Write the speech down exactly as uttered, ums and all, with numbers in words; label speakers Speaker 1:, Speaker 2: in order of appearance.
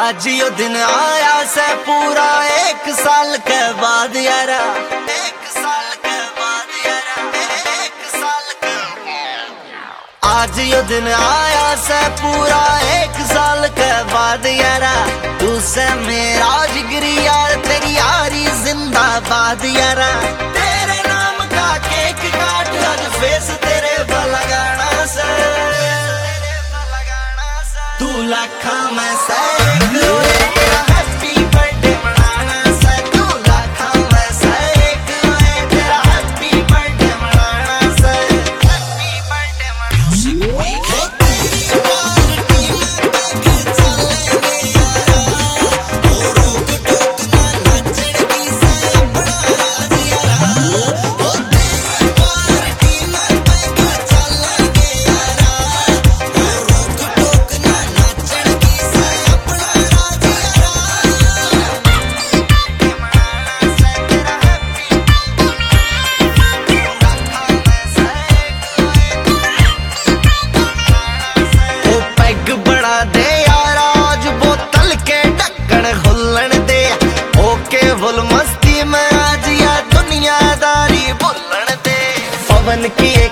Speaker 1: आज यो दिन आया से पूरा एक साल के बाद यारा, एक साल के बाद यारा, एक साल के। आज यो दिन आया से पूरा एक साल के बाद यारा, तू से मेरा जिगरी यार, तेरी यारी जिंदाबाद यारा। तेरे नाम का केक काट आज फेस तेरे लगाना से, तू लाखा में से मस्ती में आज या दुनियादारी बोलन दे। पवन की